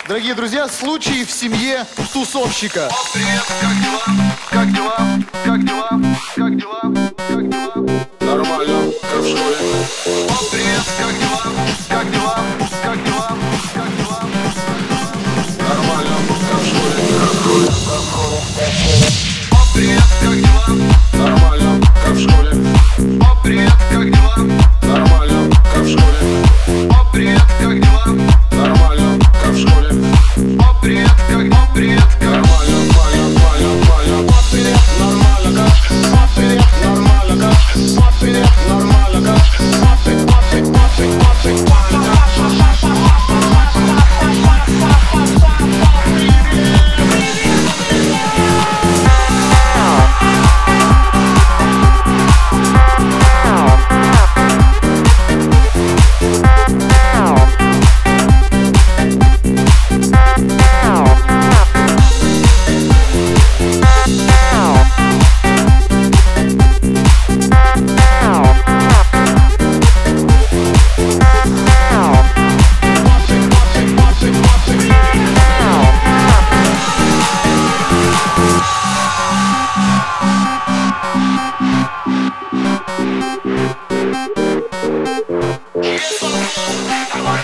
Дорогие друзья, случай в семье тусовщика. Привет, как дела? Как дела? Как дела? Как дела? Как дела? Нормально, как в школе. Привет, как дела? Как дела? Как дела? Как дела? Нормально, как в школе. Привет, как дела? Нормально, как в школе. Привет, как дела? Нормально, как в школе. Привет, как дела? Нормально, как в школе. Привет, как Нормально, нормально, привет, нормально, как? Привет, нормально, как? Привет, нормально, как? дела?